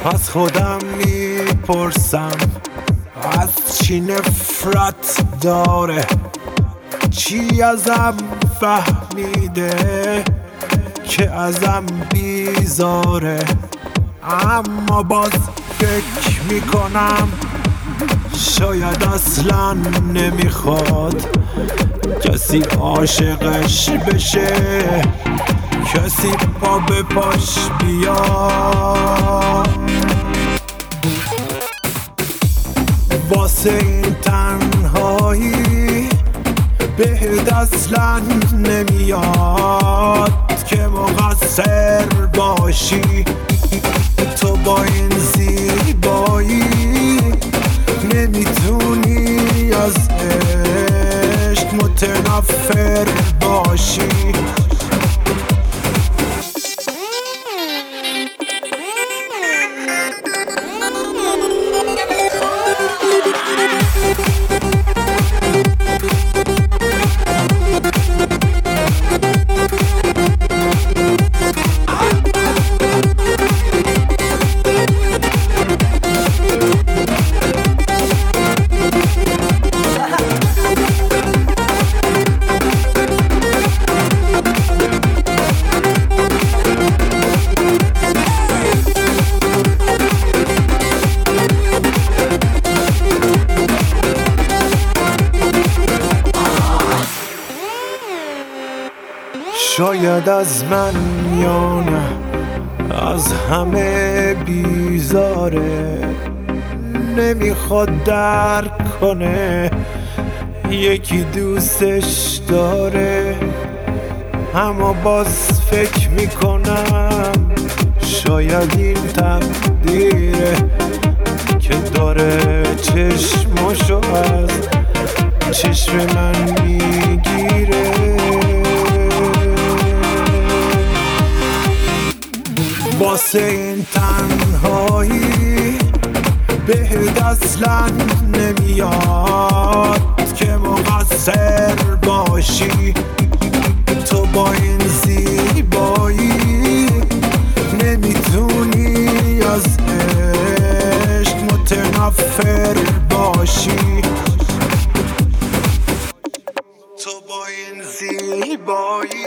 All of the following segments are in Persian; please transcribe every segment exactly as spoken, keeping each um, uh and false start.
از خودم میپرسم از چی نفرت داره، چی ازم فهمیده که ازم بیزاره. اما باز فکر میکنم شاید اصلا نمیخواد کسی عاشقش بشه، کسی پا به پاش بیاد. واسه این تنهایی بهت اصلا نمیاد که مقصر باشی. تو با این زیبایی نمیتونی از عشق متنفر باشی. شاید از من یا نه از همه بیزاره، نمیخواد درک کنه یکی دوستش داره. اما باز فکر میکنم شاید این تقدیره که داره چشماشو از چشم من میگیره. واسه این تنهایی بهت اصلا نمیاد که مقصر باشی. تو با این زیبایی نمیتونی از عشق متنفر باشی. تو با این زیبایی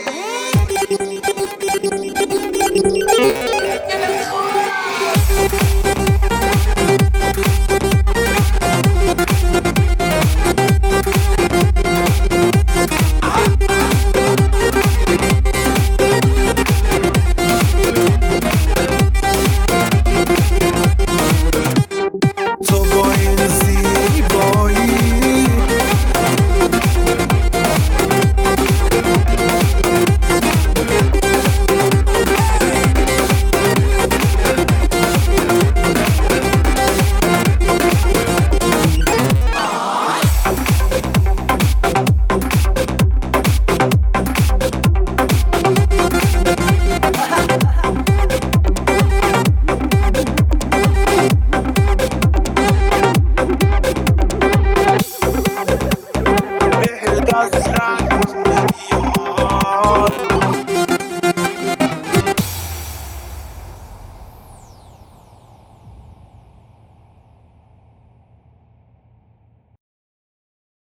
That's